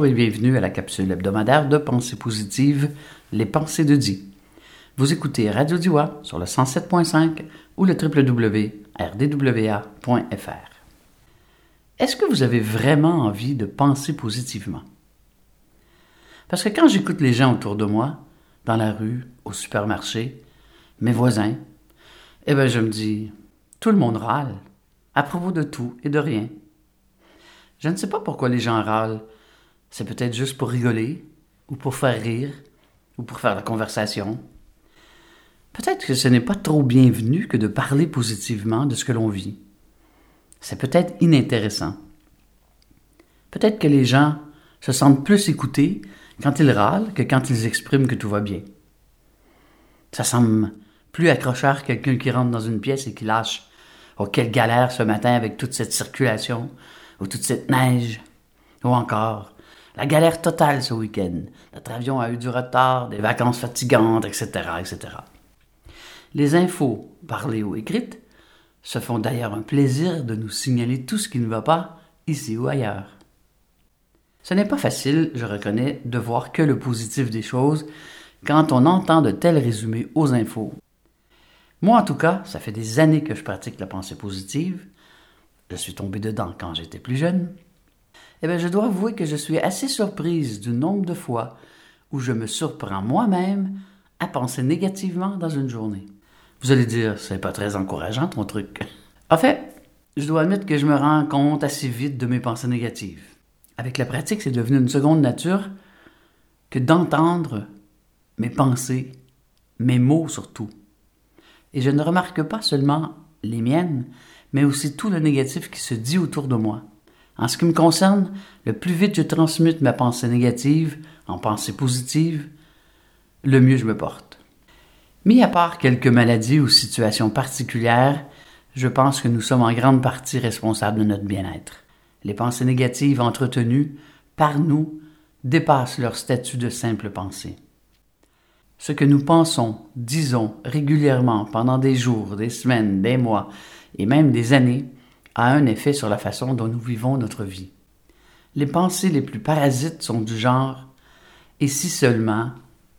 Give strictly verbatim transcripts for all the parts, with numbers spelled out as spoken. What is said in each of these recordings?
et bienvenue à la capsule hebdomadaire de Pensées positives, les pensées de Di. Vous écoutez Radio Diois sur le cent sept point cinq ou le w w w point r d w a point f r. Est-ce que vous avez vraiment envie de penser positivement? Parce que quand j'écoute les gens autour de moi, dans la rue, au supermarché, mes voisins, eh bien je me dis, tout le monde râle, à propos de tout et de rien. Je ne sais pas pourquoi les gens râlent. C'est peut-être juste pour rigoler, ou pour faire rire, ou pour faire la conversation. Peut-être que ce n'est pas trop bienvenu que de parler positivement de ce que l'on vit. C'est peut-être inintéressant. Peut-être que les gens se sentent plus écoutés quand ils râlent que quand ils expriment que tout va bien. Ça semble plus accrocheur que quelqu'un qui rentre dans une pièce et qui lâche « Oh, quelle galère ce matin avec toute cette circulation !» ou toute cette neige, ou encore la galère totale ce week-end. Notre avion a eu du retard, des vacances fatigantes, et cetera, et cetera. Les infos, parlées ou écrites, se font d'ailleurs un plaisir de nous signaler tout ce qui ne va pas, ici ou ailleurs. Ce n'est pas facile, je reconnais, de voir que le positif des choses quand on entend de tels résumés aux infos. Moi, en tout cas, ça fait des années que je pratique la pensée positive. Je suis tombé dedans quand j'étais plus jeune. Eh bien, je dois avouer que je suis assez surprise du nombre de fois où je me surprends moi-même à penser négativement dans une journée. Vous allez dire, c'est pas très encourageant ton truc. En fait, je dois admettre que je me rends compte assez vite de mes pensées négatives. Avec la pratique, c'est devenu une seconde nature que d'entendre mes pensées, mes mots surtout. Et je ne remarque pas seulement les miennes, mais aussi tout le négatif qui se dit autour de moi. En ce qui me concerne, le plus vite je transmute ma pensée négative en pensée positive, le mieux je me porte. Mis à part quelques maladies ou situations particulières, je pense que nous sommes en grande partie responsables de notre bien-être. Les pensées négatives entretenues par nous dépassent leur statut de simple pensée. Ce que nous pensons, disons régulièrement pendant des jours, des semaines, des mois et même des années a un effet sur la façon dont nous vivons notre vie. Les pensées les plus parasites sont du genre « et si seulement ».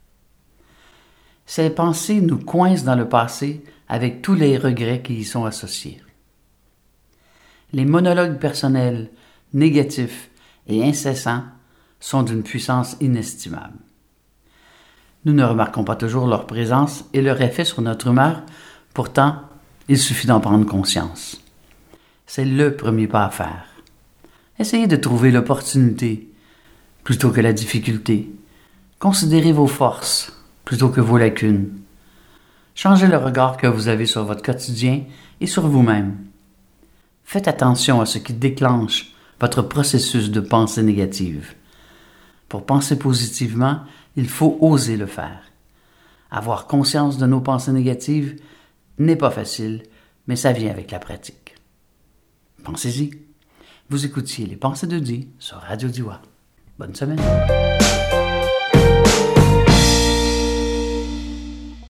Ces pensées nous coincent dans le passé avec tous les regrets qui y sont associés. Les monologues personnels, négatifs et incessants sont d'une puissance inestimable. Nous ne remarquons pas toujours leur présence et leur effet sur notre humeur, pourtant, il suffit d'en prendre conscience. C'est le premier pas à faire. Essayez de trouver l'opportunité plutôt que la difficulté. Considérez vos forces plutôt que vos lacunes. Changez le regard que vous avez sur votre quotidien et sur vous-même. Faites attention à ce qui déclenche votre processus de pensée négative. Pour penser positivement, il faut oser le faire. Avoir conscience de nos pensées négatives n'est pas facile, mais ça vient avec la pratique. Pensez-y. Vous écoutiez les pensées de Di sur Radio Diois. Bonne semaine.